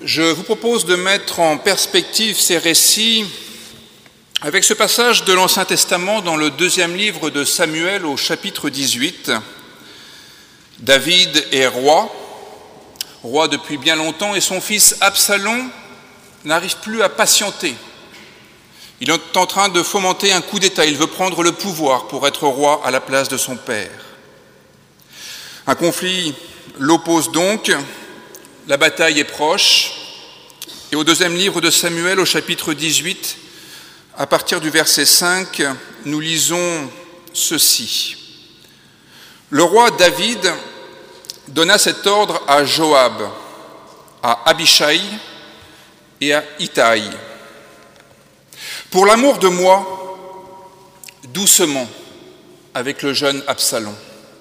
Je vous propose de mettre en perspective ces récits avec ce passage de l'Ancien Testament dans le deuxième livre de Samuel au chapitre 18. David est roi depuis bien longtemps, et son fils Absalom n'arrive plus à patienter. Il est en train de fomenter un coup d'État, il veut prendre le pouvoir pour être roi à la place de son père. Un conflit l'oppose donc, la bataille est proche, et au deuxième livre de Samuel, au chapitre 18, à partir du verset 5, nous lisons ceci. Le roi David donna cet ordre à Joab, à Abishai et à Itaï. Pour l'amour de moi, doucement avec le jeune Absalom.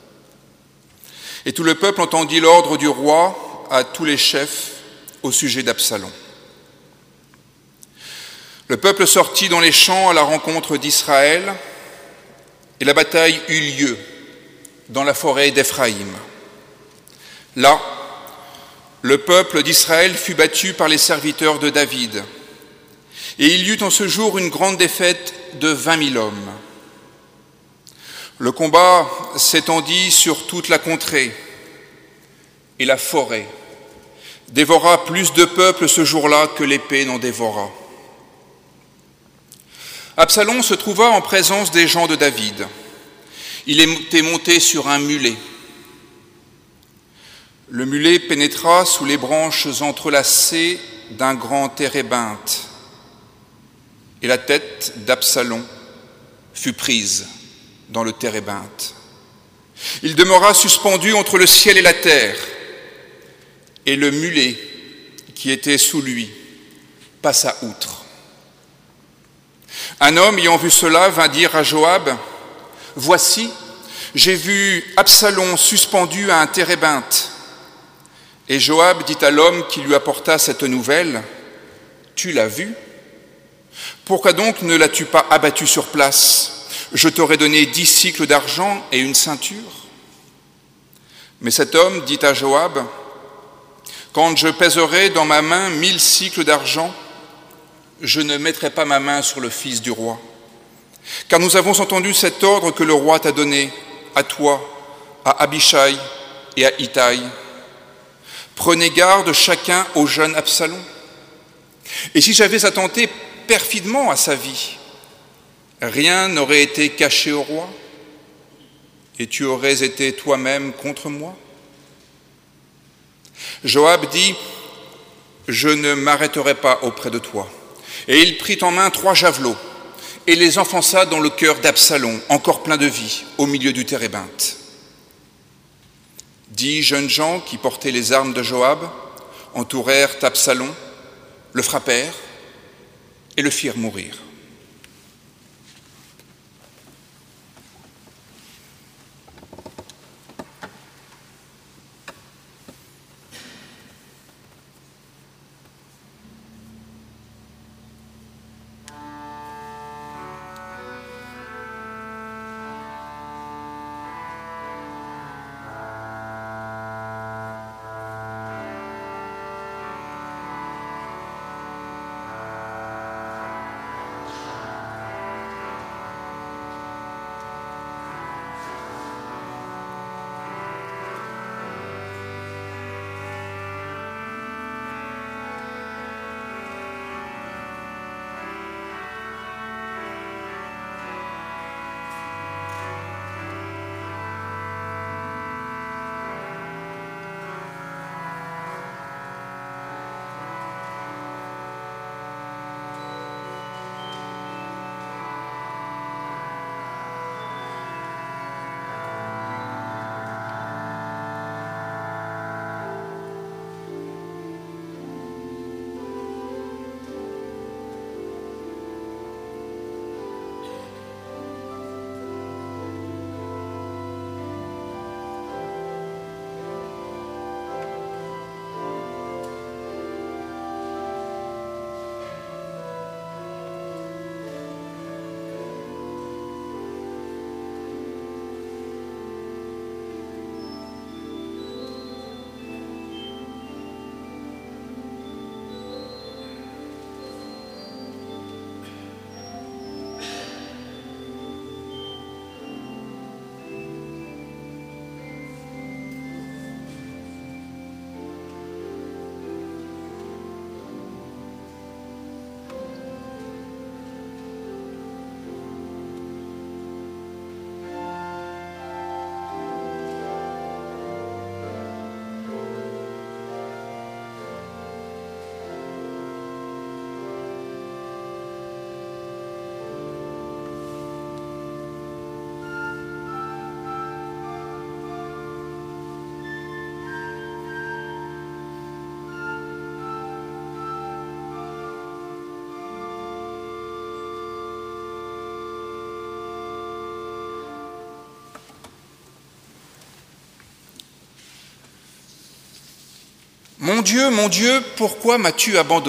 Et tout le peuple entendit l'ordre du roi à tous les chefs au sujet d'Absalom. Le peuple sortit dans les champs à la rencontre d'Israël, et la bataille eut lieu dans la forêt d'Éphraïm. Là, le peuple d'Israël fut battu par les serviteurs de David, et il y eut en ce jour une grande défaite de 20 000 hommes. Le combat s'étendit sur toute la contrée, et la forêt dévora plus de peuple ce jour-là que l'épée n'en dévora. Absalom se trouva en présence des gens de David. Il était monté sur un mulet. Le mulet pénétra sous les branches entrelacées d'un grand térébinthe, et la tête d'Absalom fut prise dans le térébinthe. Il demeura suspendu entre le ciel et la terre, et le mulet qui était sous lui passa outre. Un homme ayant vu cela vint dire à Joab, « Voici, j'ai vu Absalom suspendu à un térébinthe. » Et Joab dit à l'homme qui lui apporta cette nouvelle, « Tu l'as vu ? Pourquoi donc ne l'as-tu pas abattu sur place ? Je t'aurais donné 10 cycles d'argent et une ceinture. » Mais cet homme dit à Joab, « Quand je pèserai dans ma main 1000 cycles d'argent, je ne mettrai pas ma main sur le fils du roi. Car nous avons entendu cet ordre que le roi t'a donné, à toi, à Abishai et à Itaï. Prenez garde chacun au jeune Absalom. Et si j'avais attenté perfidement à sa vie, rien n'aurait été caché au roi, et tu aurais été toi-même contre moi. » Joab dit, « Je ne m'arrêterai pas auprès de toi. » Et il prit en main 3 javelots et les enfonça dans le cœur d'Absalom, encore plein de vie, au milieu du térébinthe. 10 jeunes gens qui portaient les armes de Joab entourèrent Absalom, le frappèrent et le firent mourir. mon Dieu, pourquoi m'as-tu abandonné ?»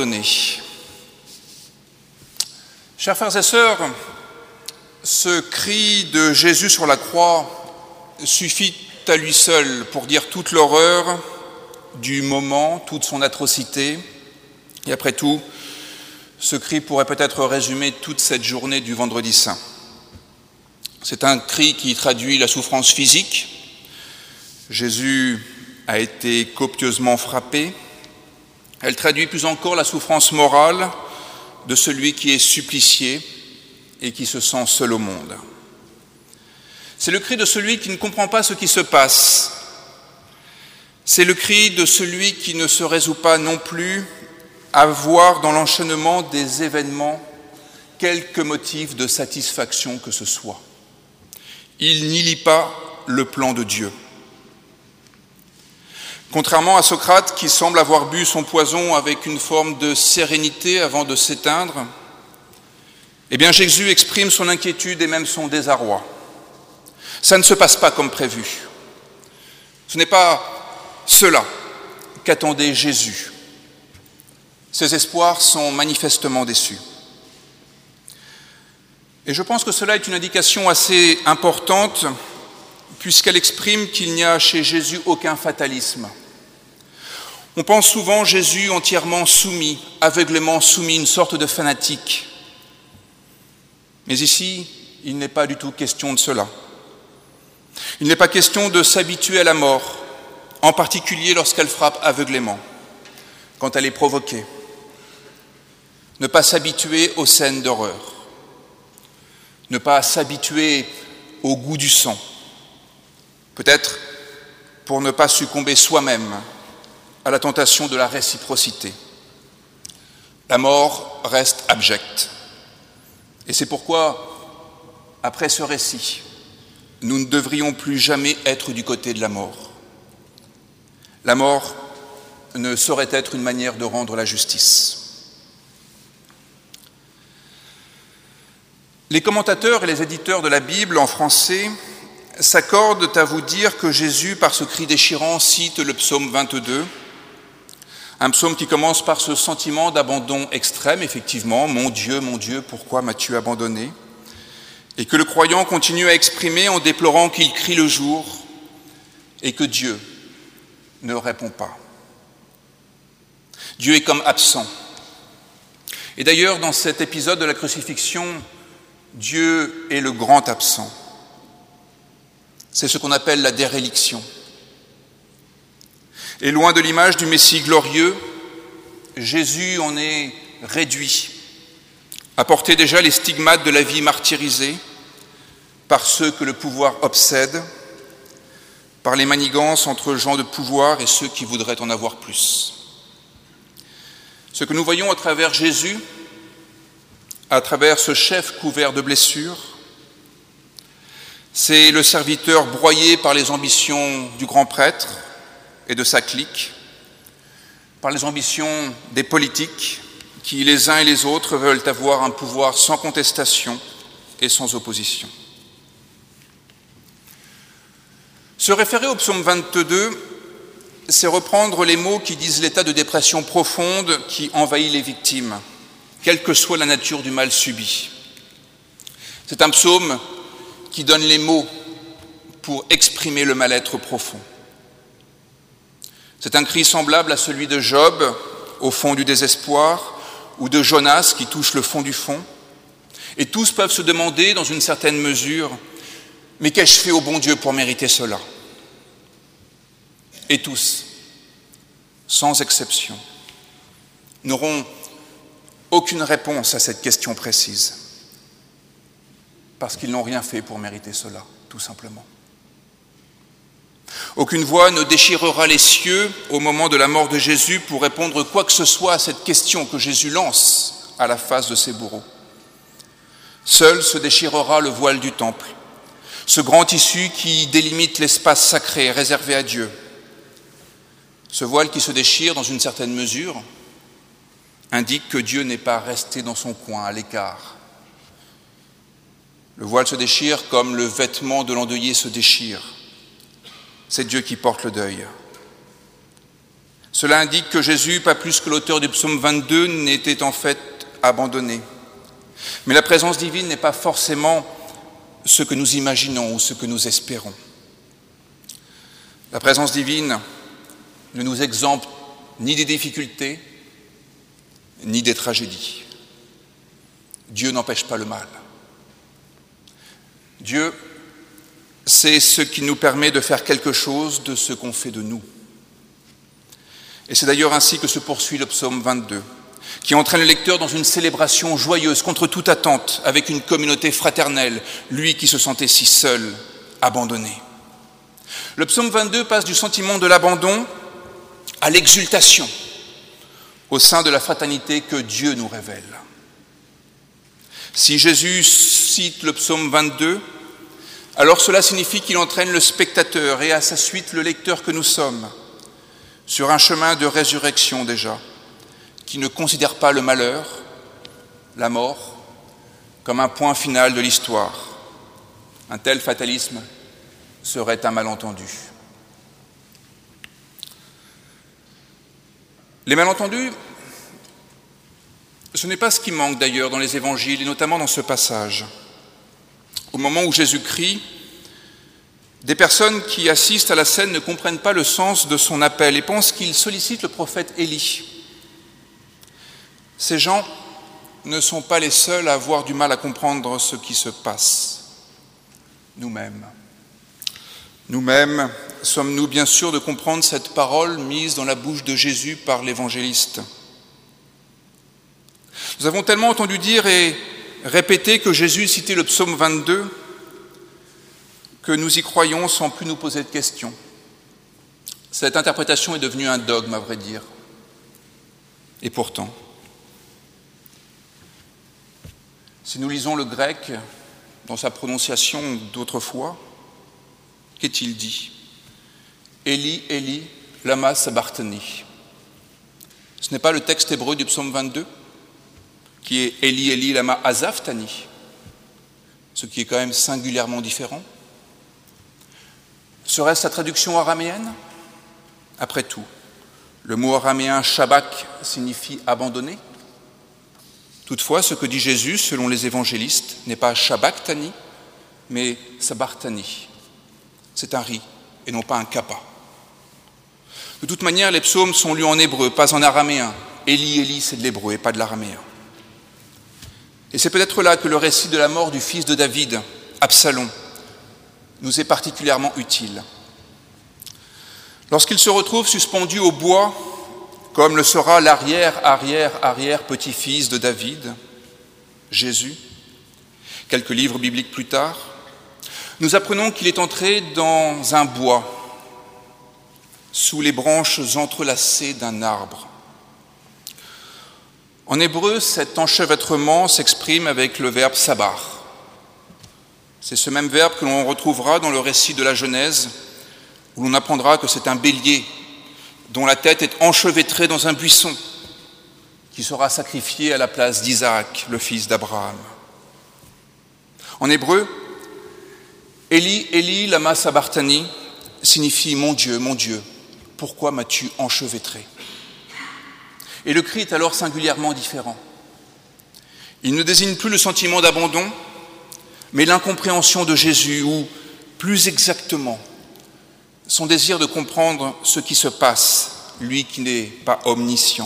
Chers frères et sœurs, ce cri de Jésus sur la croix suffit à lui seul pour dire toute l'horreur du moment, toute son atrocité. Et après tout, ce cri pourrait peut-être résumer toute cette journée du Vendredi Saint. C'est un cri qui traduit la souffrance physique. Jésus a été copieusement frappé. Elle traduit plus encore la souffrance morale de celui qui est supplicié et qui se sent seul au monde. C'est le cri de celui qui ne comprend pas ce qui se passe. C'est le cri de celui qui ne se résout pas non plus à voir dans l'enchaînement des événements quelque motif de satisfaction que ce soit. Il n'y lit pas le plan de Dieu. Contrairement à Socrate, qui semble avoir bu son poison avec une forme de sérénité avant de s'éteindre, eh bien Jésus exprime son inquiétude et même son désarroi. Ça ne se passe pas comme prévu. Ce n'est pas cela qu'attendait Jésus. Ses espoirs sont manifestement déçus. Et je pense que cela est une indication assez importante, puisqu'elle exprime qu'il n'y a chez Jésus aucun fatalisme. On pense souvent Jésus entièrement soumis, aveuglément soumis, une sorte de fanatique. Mais ici, il n'est pas du tout question de cela. Il n'est pas question de s'habituer à la mort, en particulier lorsqu'elle frappe aveuglément, quand elle est provoquée. Ne pas s'habituer aux scènes d'horreur. Ne pas s'habituer au goût du sang. Peut-être pour ne pas succomber soi-même à la tentation de la réciprocité. La mort reste abjecte. Et c'est pourquoi, après ce récit, nous ne devrions plus jamais être du côté de la mort. La mort ne saurait être une manière de rendre la justice. Les commentateurs et les éditeurs de la Bible en français s'accordent à vous dire que Jésus, par ce cri déchirant, cite le psaume 22, un psaume qui commence par ce sentiment d'abandon extrême, effectivement, « Mon Dieu, pourquoi m'as-tu abandonné ?» et que le croyant continue à exprimer en déplorant qu'il crie le jour et que Dieu ne répond pas. Dieu est comme absent. Et d'ailleurs, dans cet épisode de la crucifixion, Dieu est le grand absent. C'est ce qu'on appelle la déréliction. Et loin de l'image du Messie glorieux, Jésus en est réduit, à porter déjà les stigmates de la vie martyrisée par ceux que le pouvoir obsède, par les manigances entre gens de pouvoir et ceux qui voudraient en avoir plus. Ce que nous voyons à travers Jésus, à travers ce chef couvert de blessures, c'est le serviteur broyé par les ambitions du grand prêtre et de sa clique, par les ambitions des politiques qui, les uns et les autres, veulent avoir un pouvoir sans contestation et sans opposition. Se référer au psaume 22, c'est reprendre les mots qui disent l'état de dépression profonde qui envahit les victimes, quelle que soit la nature du mal subi. C'est un psaume qui donne les mots pour exprimer le mal-être profond. C'est un cri semblable à celui de Job, au fond du désespoir, ou de Jonas qui touche le fond du fond. Et tous peuvent se demander, dans une certaine mesure, « Mais qu'ai-je fait au bon Dieu pour mériter cela ?» Et tous, sans exception, n'auront aucune réponse à cette question précise, parce qu'ils n'ont rien fait pour mériter cela, tout simplement. Aucune voix ne déchirera les cieux au moment de la mort de Jésus pour répondre quoi que ce soit à cette question que Jésus lance à la face de ses bourreaux. Seul se déchirera le voile du temple, ce grand tissu qui délimite l'espace sacré réservé à Dieu. Ce voile qui se déchire dans une certaine mesure indique que Dieu n'est pas resté dans son coin, à l'écart. Le voile se déchire comme le vêtement de l'endeuillé se déchire. C'est Dieu qui porte le deuil. Cela indique que Jésus, pas plus que l'auteur du psaume 22, n'était en fait abandonné. Mais la présence divine n'est pas forcément ce que nous imaginons ou ce que nous espérons. La présence divine ne nous exempte ni des difficultés, ni des tragédies. Dieu n'empêche pas le mal. Dieu, c'est ce qui nous permet de faire quelque chose de ce qu'on fait de nous. Et c'est d'ailleurs ainsi que se poursuit le psaume 22, qui entraîne le lecteur dans une célébration joyeuse, contre toute attente, avec une communauté fraternelle, lui qui se sentait si seul, abandonné. Le psaume 22 passe du sentiment de l'abandon à l'exultation au sein de la fraternité que Dieu nous révèle. Si Jésus cite le psaume 22, alors cela signifie qu'il entraîne le spectateur et à sa suite le lecteur que nous sommes sur un chemin de résurrection déjà, qui ne considère pas le malheur, la mort, comme un point final de l'histoire. Un tel fatalisme serait un malentendu. Les malentendus, ce n'est pas ce qui manque d'ailleurs dans les évangiles, et notamment dans ce passage. Au moment où Jésus crie, des personnes qui assistent à la scène ne comprennent pas le sens de son appel et pensent qu'il sollicite le prophète Élie. Ces gens ne sont pas les seuls à avoir du mal à comprendre ce qui se passe. Nous-mêmes sommes-nous bien sûrs de comprendre cette parole mise dans la bouche de Jésus par l'évangéliste? Nous avons tellement entendu dire et répéter que Jésus citait le psaume 22 que nous y croyons sans plus nous poser de questions. Cette interprétation est devenue un dogme, à vrai dire. Et pourtant, si nous lisons le grec dans sa prononciation d'autrefois, qu'est-il dit? Eli, Eli, lama sabachthani. Ce n'est pas le texte hébreu du psaume 22 qui est Eli, Eli, lama azaphtani, ce qui est quand même singulièrement différent. Serait-ce la traduction araméenne? Après tout, le mot araméen shabak signifie abandonner. Toutefois, ce que dit Jésus, selon les évangélistes, n'est pas shabaktani, mais sabachthani. C'est un ri et non pas un kappa. De toute manière, les psaumes sont lus en hébreu, pas en araméen. Eli, Eli, c'est de l'hébreu et pas de l'araméen. Et c'est peut-être là que le récit de la mort du fils de David, Absalom, nous est particulièrement utile. Lorsqu'il se retrouve suspendu au bois, comme le sera l'arrière-petit-fils de David, Jésus, quelques livres bibliques plus tard, nous apprenons qu'il est entré dans un bois, sous les branches entrelacées d'un arbre. En hébreu, cet enchevêtrement s'exprime avec le verbe sabar. C'est ce même verbe que l'on retrouvera dans le récit de la Genèse, où l'on apprendra que c'est un bélier dont la tête est enchevêtrée dans un buisson, qui sera sacrifié à la place d'Isaac, le fils d'Abraham. En hébreu, Eli, Eli, lama sabachthani signifie « Mon Dieu, pourquoi m'as-tu enchevêtré ?» Et le cri est alors singulièrement différent. Il ne désigne plus le sentiment d'abandon, mais l'incompréhension de Jésus, ou plus exactement, son désir de comprendre ce qui se passe, lui qui n'est pas omniscient.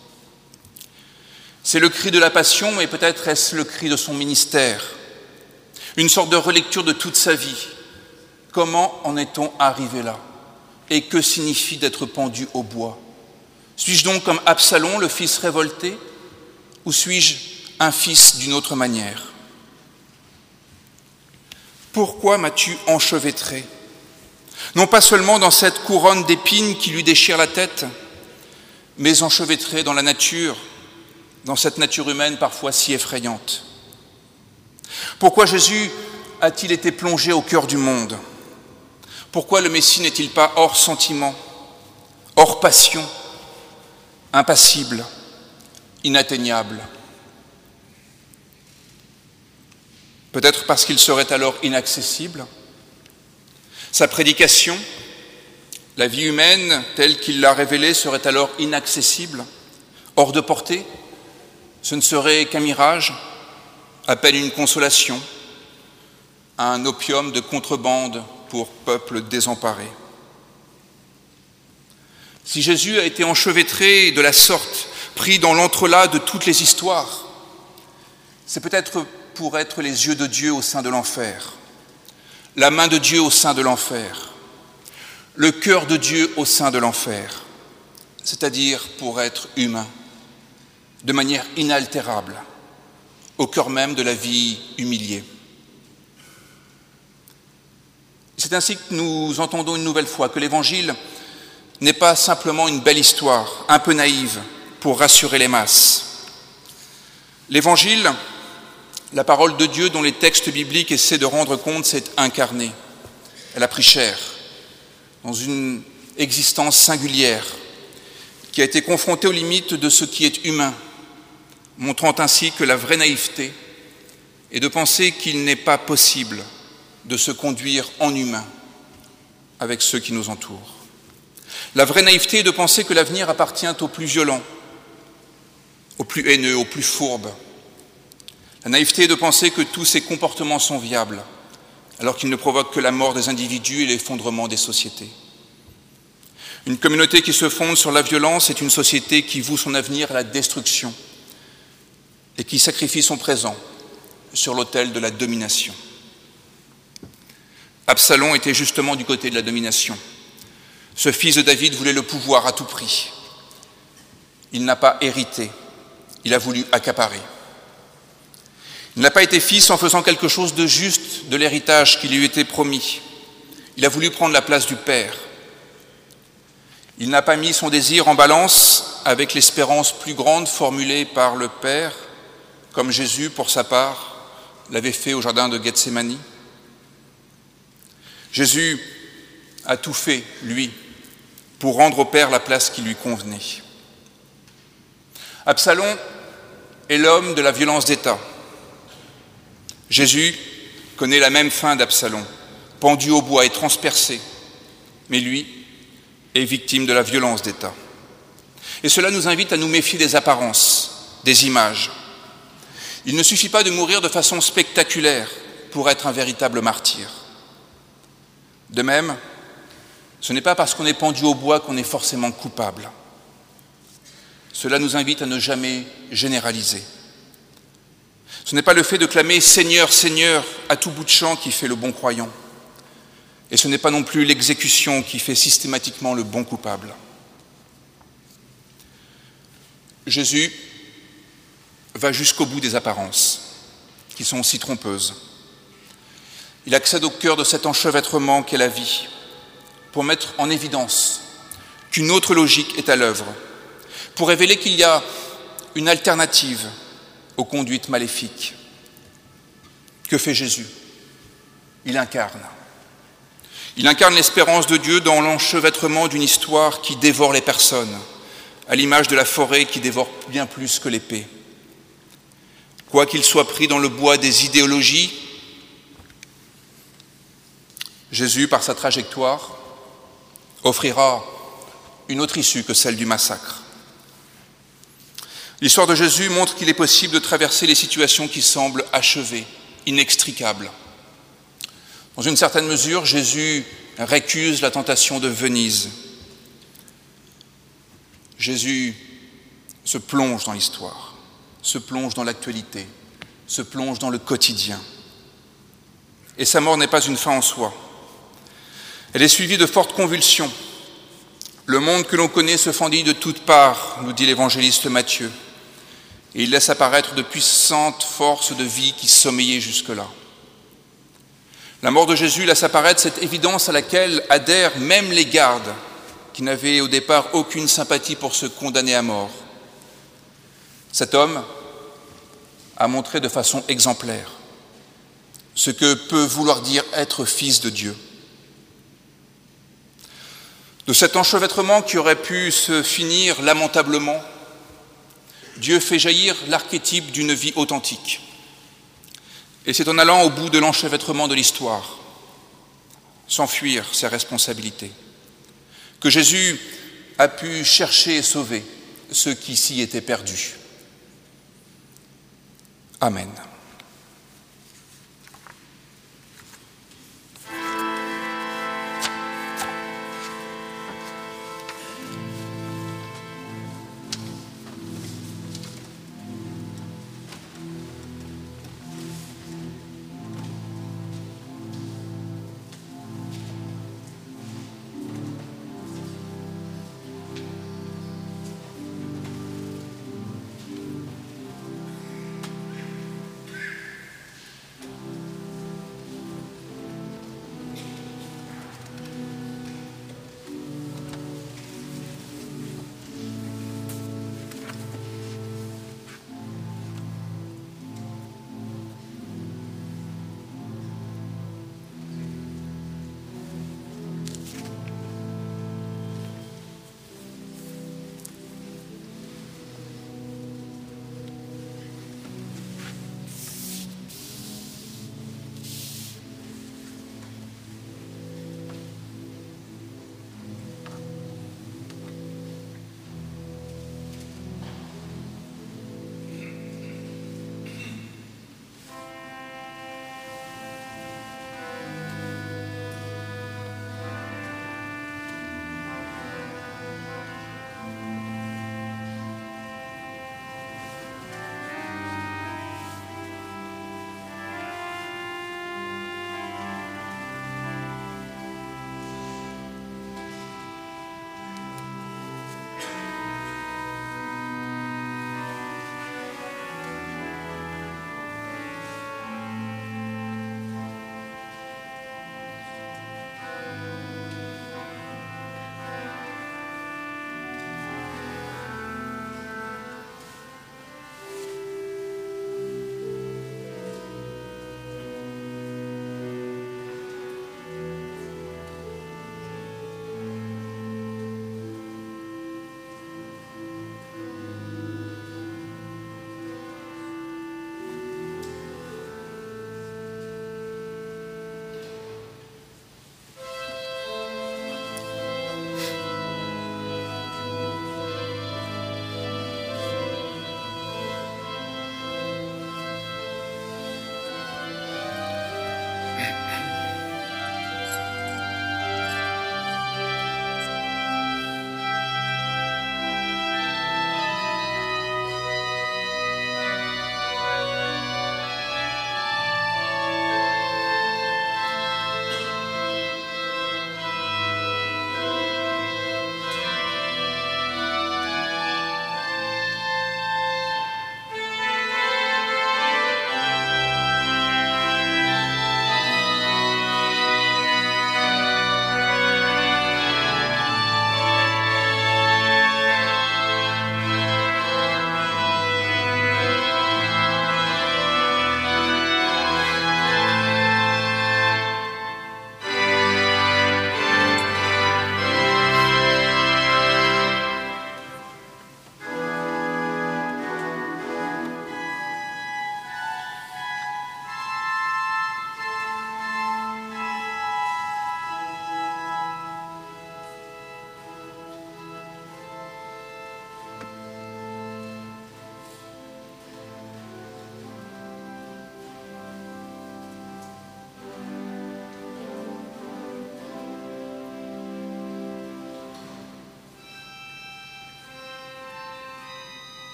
C'est le cri de la passion, et peut-être est-ce le cri de son ministère, une sorte de relecture de toute sa vie. Comment en est-on arrivé là? Et que signifie d'être pendu au bois? Suis-je donc comme Absalom, le fils révolté, ou suis-je un fils d'une autre manière? Pourquoi m'as-tu enchevêtré? Non pas seulement dans cette couronne d'épines qui lui déchire la tête, mais enchevêtré dans la nature, dans cette nature humaine parfois si effrayante. Pourquoi Jésus a-t-il été plongé au cœur du monde? Pourquoi le Messie n'est-il pas hors sentiment, hors passion, impassible, inatteignable? Peut-être parce qu'il serait alors inaccessible. Sa prédication, La vie humaine, telle qu'il l'a révélée, serait alors inaccessible, hors de portée. Ce ne serait qu'un mirage, à peine une consolation, un opium de contrebande pour peuple désemparé. Si Jésus a été enchevêtré de la sorte, pris dans l'entrelac de toutes les histoires, c'est peut-être pour être les yeux de Dieu au sein de l'enfer, la main de Dieu au sein de l'enfer, le cœur de Dieu au sein de l'enfer, c'est-à-dire pour être humain, de manière inaltérable, au cœur même de la vie humiliée. C'est ainsi que nous entendons une nouvelle fois que l'Évangile n'est pas simplement une belle histoire, un peu naïve, pour rassurer les masses. L'Évangile, la parole de Dieu dont les textes bibliques essaient de rendre compte, s'est incarnée. Elle a pris chair dans une existence singulière qui a été confrontée aux limites de ce qui est humain, montrant ainsi que la vraie naïveté est de penser qu'il n'est pas possible de se conduire en humain avec ceux qui nous entourent. La vraie naïveté est de penser que l'avenir appartient aux plus violents, aux plus haineux, aux plus fourbes. La naïveté est de penser que tous ces comportements sont viables, alors qu'ils ne provoquent que la mort des individus et l'effondrement des sociétés. Une communauté qui se fonde sur la violence est une société qui voue son avenir à la destruction et qui sacrifie son présent sur l'autel de la domination. Absalom était justement du côté de la domination. Ce fils de David voulait le pouvoir à tout prix. Il n'a pas hérité, il a voulu accaparer. Il n'a pas été fils en faisant quelque chose de juste de l'héritage qui lui était promis. Il a voulu prendre la place du père. Il n'a pas mis son désir en balance avec l'espérance plus grande formulée par le Père, comme Jésus, pour sa part, l'avait fait au jardin de Gethsémani. Jésus a tout fait, lui, pour rendre au Père la place qui lui convenait. Absalom est l'homme de la violence d'État. Jésus connaît la même fin d'Absalom, pendu au bois et transpercé, mais lui est victime de la violence d'État. Et cela nous invite à nous méfier des apparences, des images. Il ne suffit pas de mourir de façon spectaculaire pour être un véritable martyr. De même, ce n'est pas parce qu'on est pendu au bois qu'on est forcément coupable. Cela nous invite à ne jamais généraliser. Ce n'est pas le fait de clamer « Seigneur, Seigneur » à tout bout de champ qui fait le bon croyant. Et ce n'est pas non plus l'exécution qui fait systématiquement le bon coupable. Jésus va jusqu'au bout des apparences, qui sont si trompeuses. Il accède au cœur de cet enchevêtrement qu'est la vie, pour mettre en évidence qu'une autre logique est à l'œuvre, pour révéler qu'il y a une alternative aux conduites maléfiques. Que fait Jésus? Il incarne. Il incarne l'espérance de Dieu dans l'enchevêtrement d'une histoire qui dévore les personnes, à l'image de la forêt qui dévore bien plus que l'épée. Quoi qu'il soit pris dans le bois des idéologies, Jésus, par sa trajectoire, offrira une autre issue que celle du massacre. L'histoire de Jésus montre qu'il est possible de traverser les situations qui semblent achevées, inextricables. Dans une certaine mesure, Jésus récuse la tentation de Venise. Jésus se plonge dans l'histoire, se plonge dans l'actualité, se plonge dans le quotidien. Et sa mort n'est pas une fin en soi. Elle est suivie de fortes convulsions. Le monde que l'on connaît se fendit de toutes parts, nous dit l'évangéliste Matthieu, et il laisse apparaître de puissantes forces de vie qui sommeillaient jusque-là. La mort de Jésus laisse apparaître cette évidence à laquelle adhèrent même les gardes, qui n'avaient au départ aucune sympathie pour se condamner à mort. Cet homme a montré de façon exemplaire ce que peut vouloir dire être fils de Dieu. De cet enchevêtrement qui aurait pu se finir lamentablement, Dieu fait jaillir l'archétype d'une vie authentique. Et c'est en allant au bout de l'enchevêtrement de l'histoire, sans fuir ses responsabilités, que Jésus a pu chercher et sauver ceux qui s'y étaient perdus. Amen.